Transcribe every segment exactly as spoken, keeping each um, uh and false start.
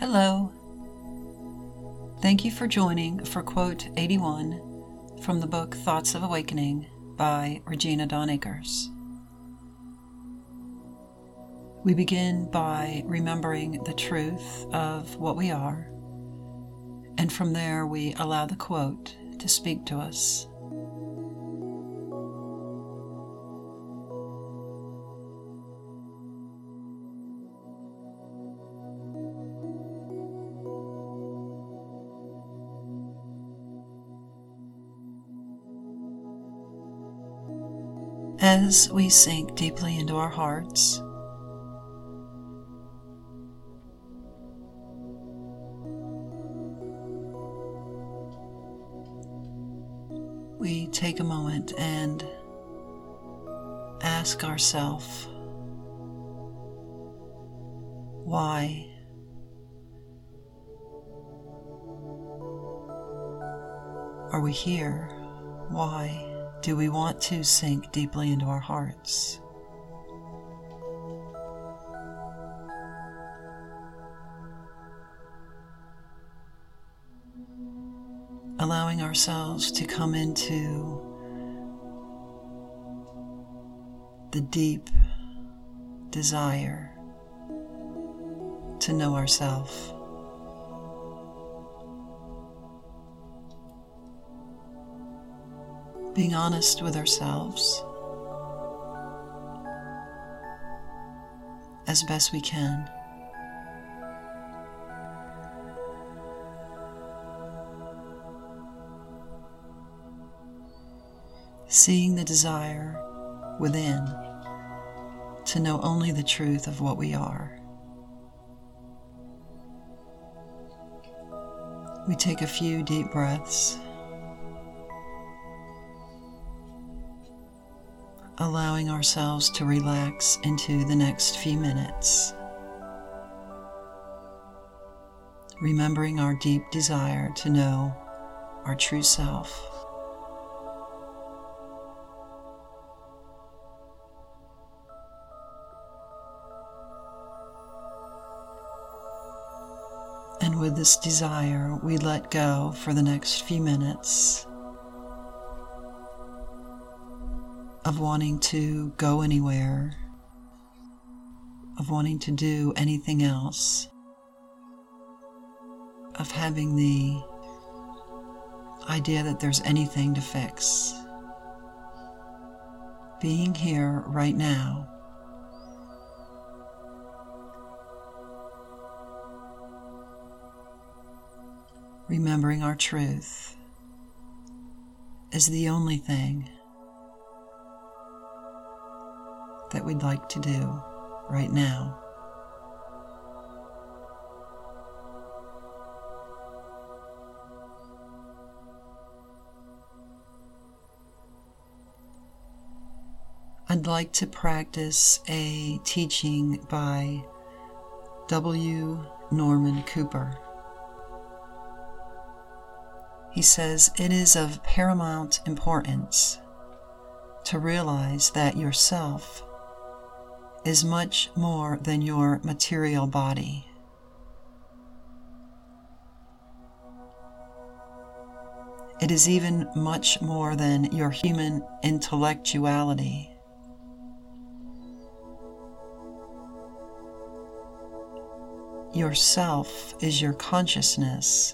Hello. Thank you for joining for quote eighty-one from the book Thoughts of Awakening by Regina Dawn Akers. We begin by remembering the truth of what we are, and from there we allow the quote to speak to us. As we sink deeply into our hearts, we take a moment and ask ourselves, why? Are we here? Why do we want to sink deeply into our hearts? Allowing ourselves to come into the deep desire to know ourselves. Being honest with ourselves as best we can. Seeing the desire within to know only the truth of what we are. We take a few deep breaths, allowing ourselves to relax into the next few minutes, remembering our deep desire to know our true self. And with this desire, we let go for the next few minutes of wanting to go anywhere, of wanting to do anything else, of having the idea that there's anything to fix. Being here right now, remembering our truth is the only thing that we'd like to do right now. I'd like to practice a teaching by W. Norman Cooper. He says, "It is of paramount importance to realize that yourself is much more than your material body. It is even much more than your human intellectuality. Yourself is your consciousness.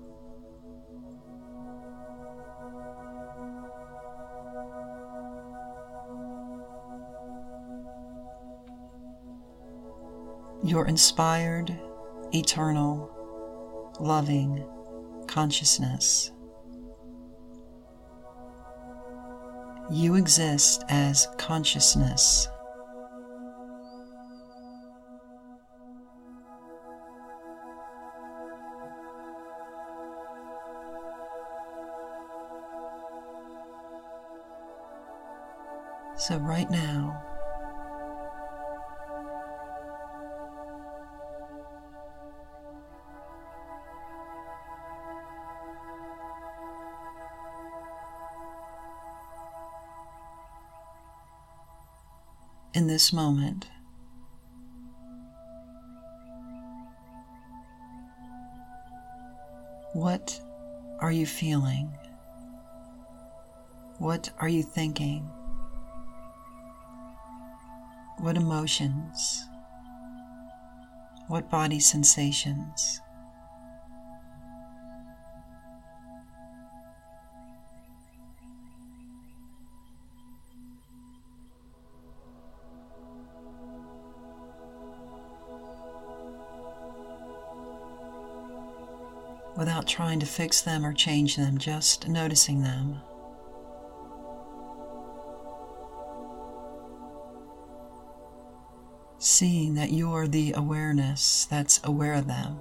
Your inspired, eternal, loving consciousness. You exist as consciousness. So right now, in this moment, What are you feeling? What are you thinking? What emotions? What body sensations? Without trying to fix them or change them, just noticing them. Seeing that you're the awareness that's aware of them.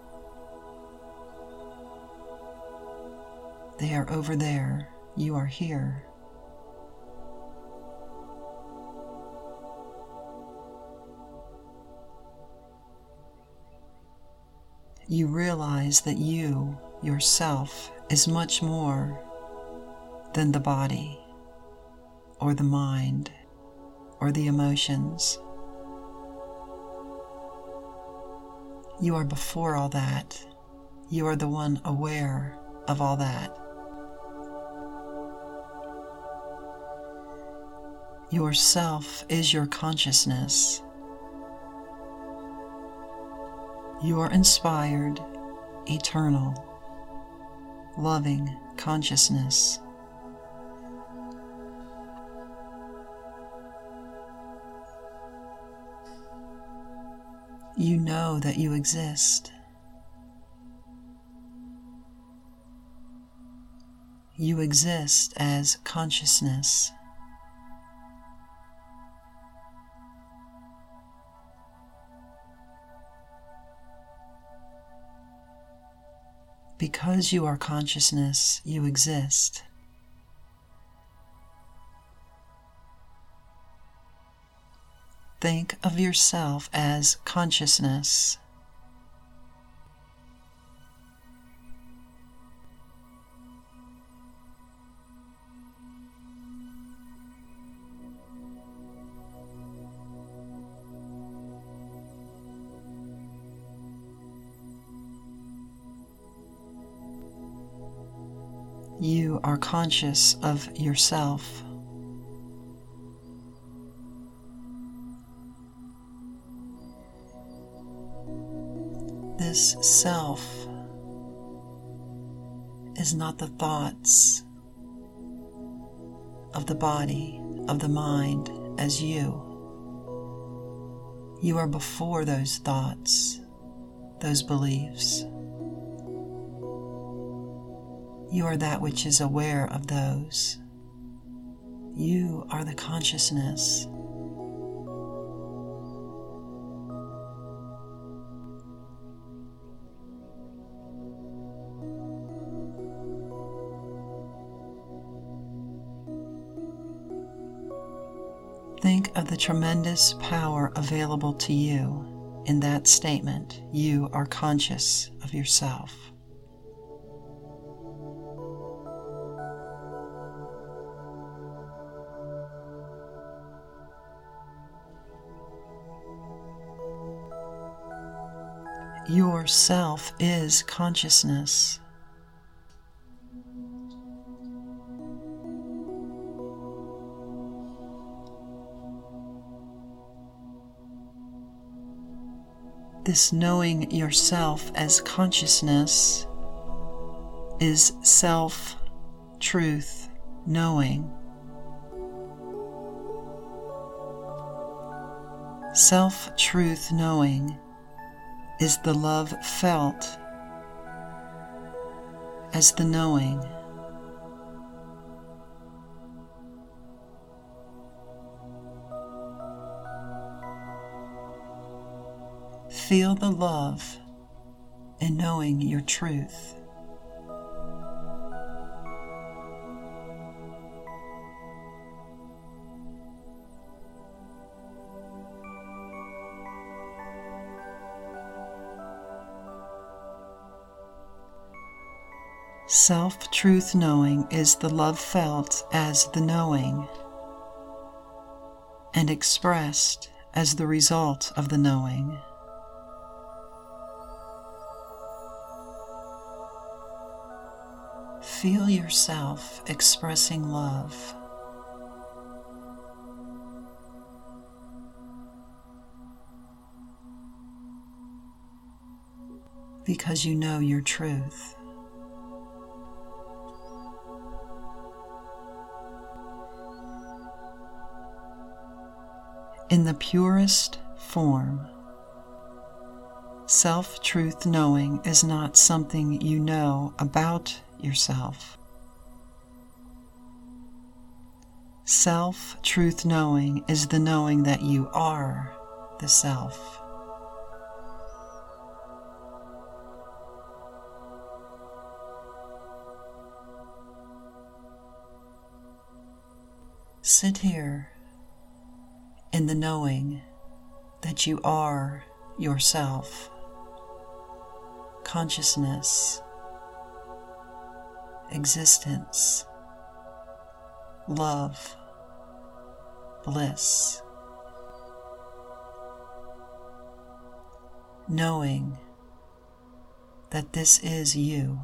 They are over there. You are here. You realize that you, yourself, is much more than the body, or the mind, or the emotions. You are before all that. You are the one aware of all that. Yourself is your consciousness. Your inspired, eternal, loving consciousness. You know that you exist. You exist as consciousness. Because you are consciousness, you exist. Think of yourself as consciousness. You are conscious of yourself. This self is not the thoughts of the body, of the mind, as you. You are before those thoughts, those beliefs. You are that which is aware of those. You are the consciousness. Think of the tremendous power available to you in that statement. You are conscious of yourself. Yourself is consciousness. This knowing yourself as consciousness is self-truth knowing. Self-truth knowing is the love felt as the knowing. Feel the love in knowing your truth. Self-truth knowing is the love felt as the knowing and expressed as the result of the knowing. Feel yourself expressing love. Because you know your truth. In the purest form, self-truth knowing is not something you know about yourself. Self-truth knowing is the knowing that you are the self. Sit here in the knowing that you are yourself, consciousness, existence, love, bliss. Knowing that this is you.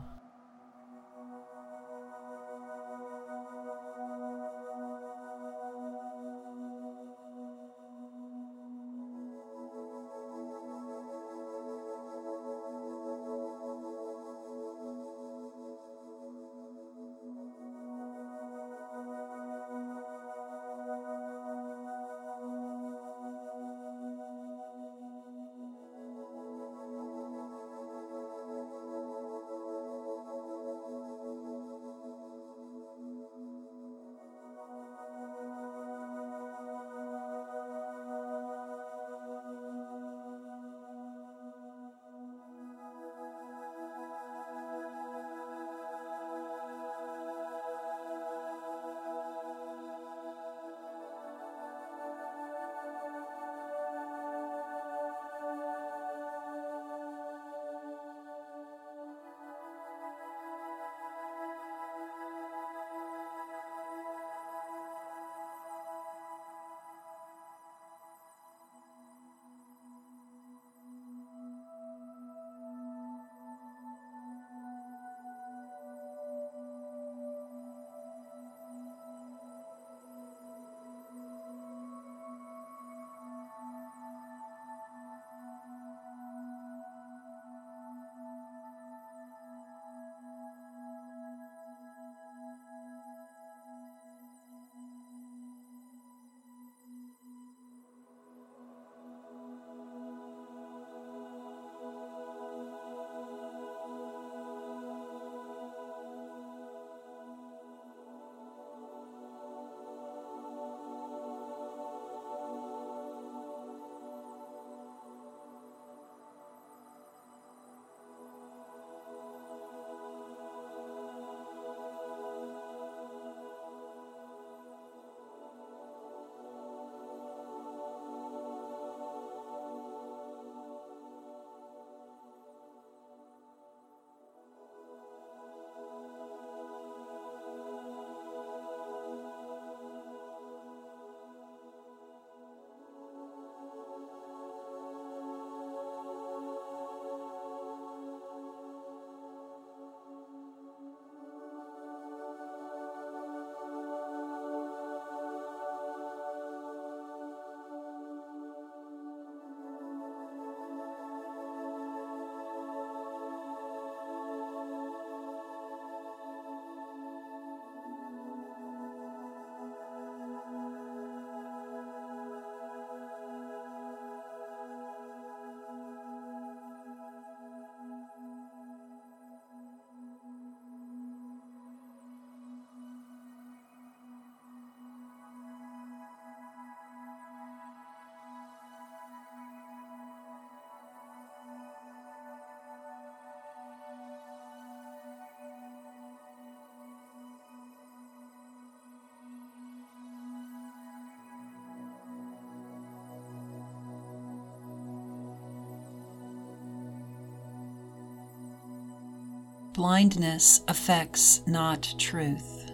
Blindness affects not truth.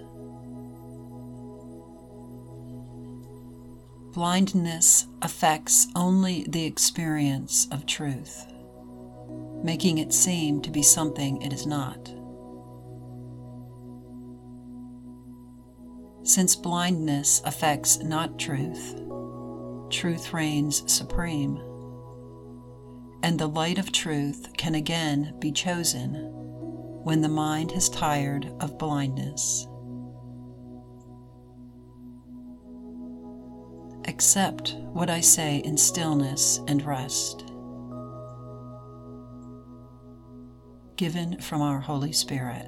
Blindness affects only the experience of truth, making it seem to be something it is not. Since blindness affects not truth, truth reigns supreme, and the light of truth can again be chosen when the mind has tired of blindness. Accept what I say in stillness and rest. Given from our Holy Spirit.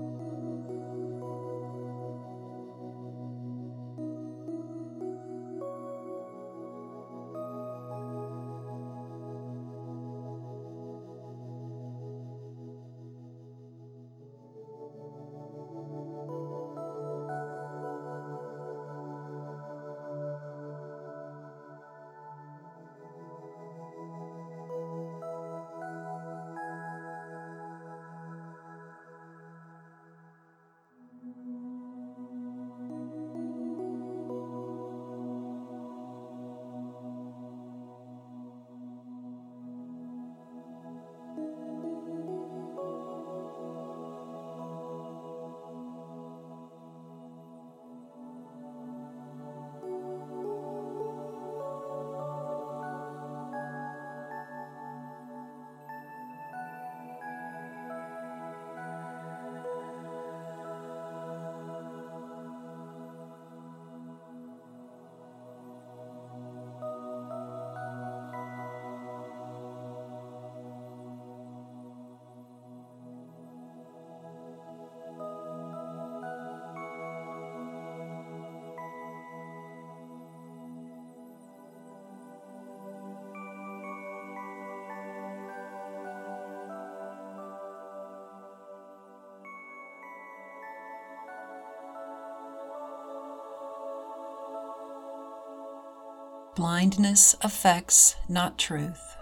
Blindness affects not truth.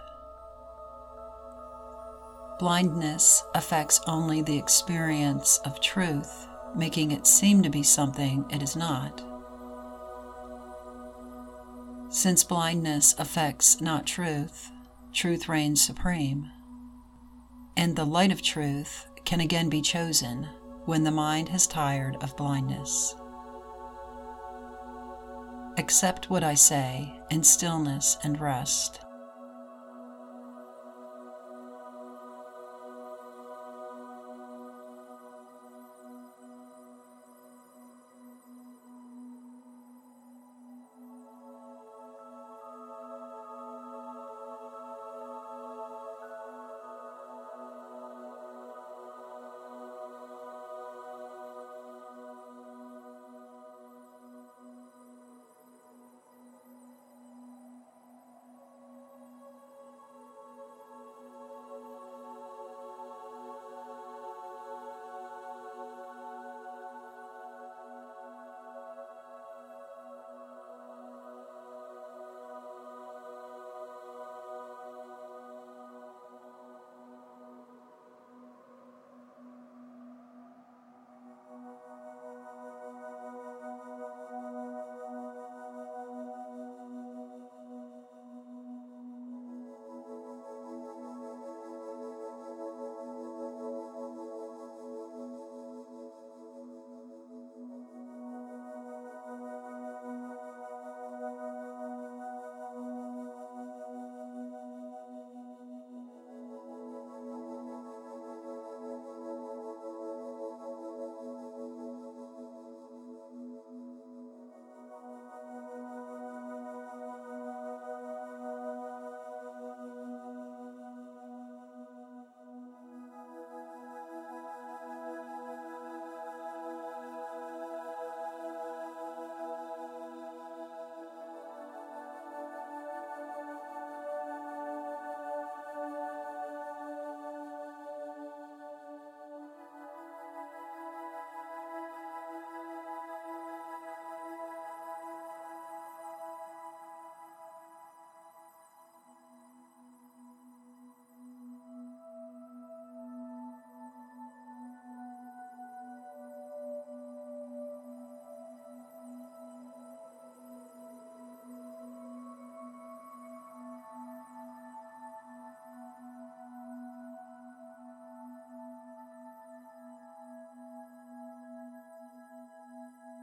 Blindness affects only the experience of truth, making it seem to be something it is not. Since blindness affects not truth, truth reigns supreme, and the light of truth can again be chosen when the mind has tired of blindness. Accept what I say in stillness and rest.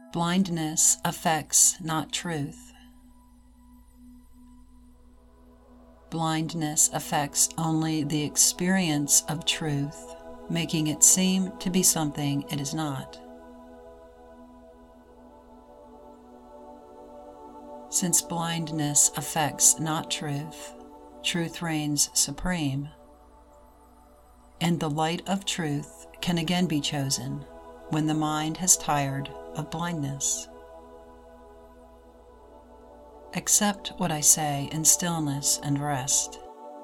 Blindness affects not truth. Blindness affects only the experience of truth, making it seem to be something it is not. Since blindness affects not truth, truth reigns supreme, and the light of truth can again be chosen when the mind has tired of blindness. Accept what I say in stillness and rest.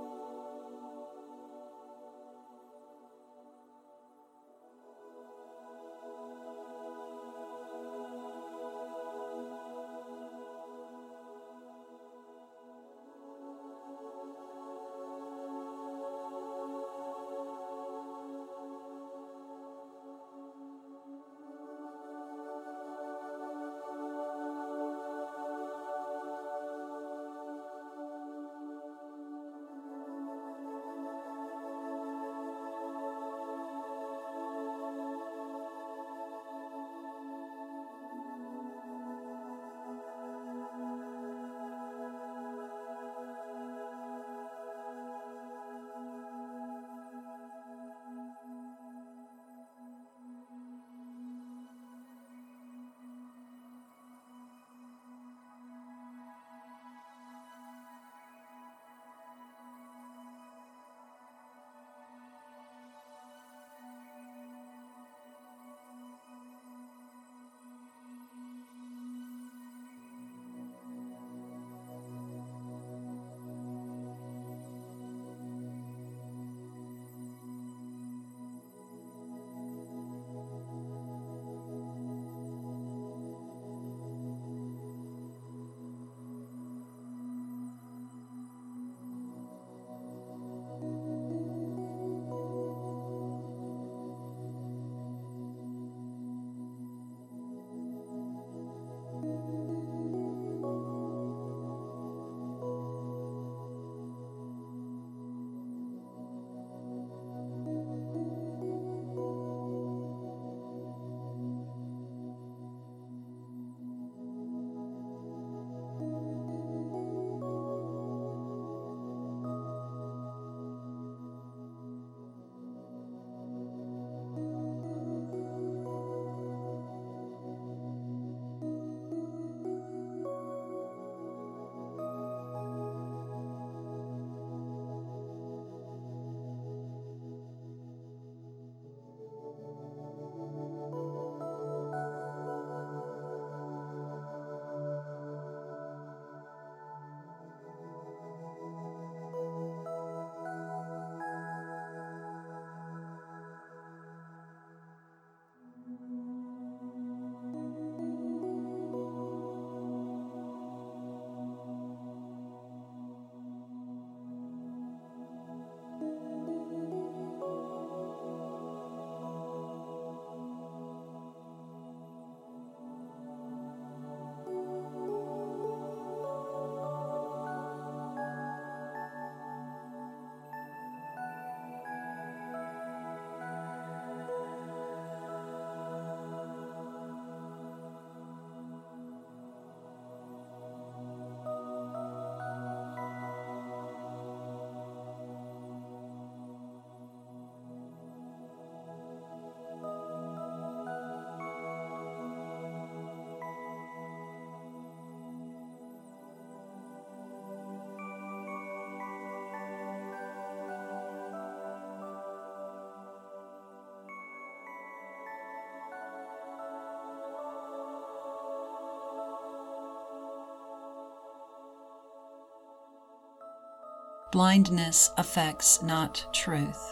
Blindness affects not truth.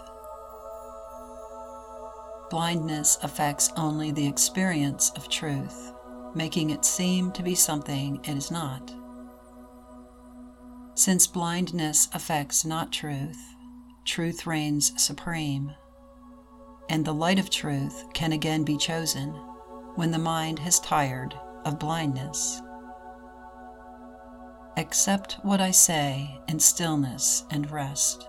Blindness affects only the experience of truth, making it seem to be something it is not. Since blindness affects not truth, truth reigns supreme, and the light of truth can again be chosen when the mind has tired of blindness. Accept what I say in stillness and rest.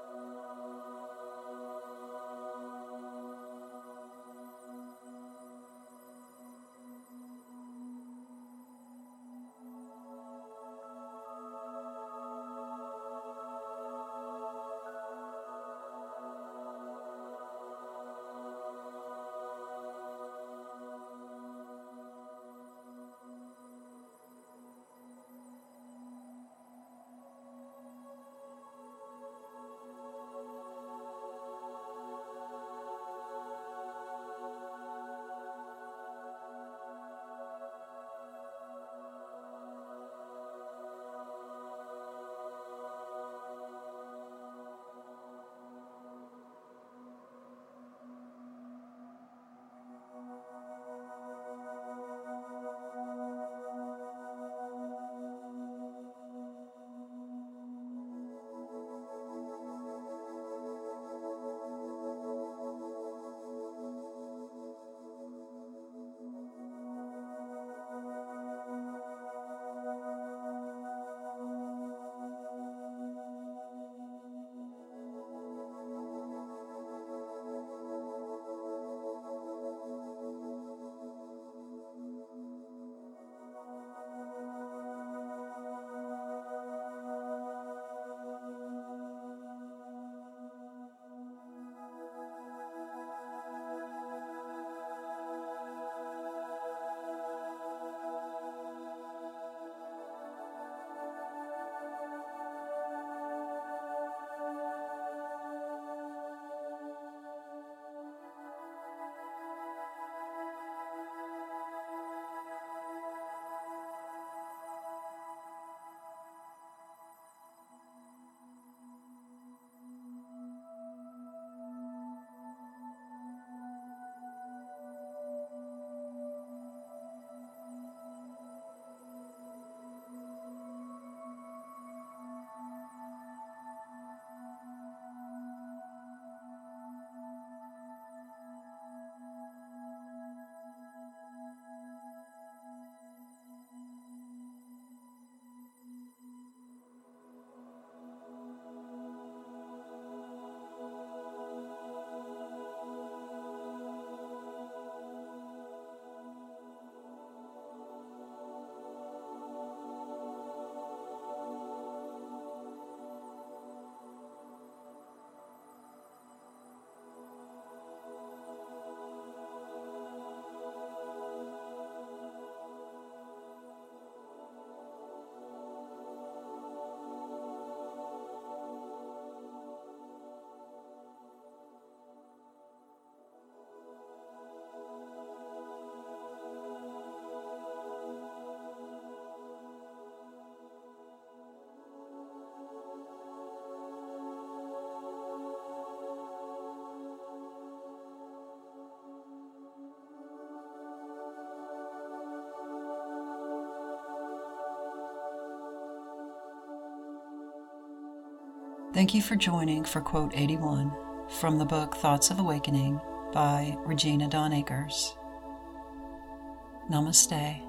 Thank you for joining for Quote eighty-one from the book Thoughts of Awakening by Regina Dawn Akers. Namaste.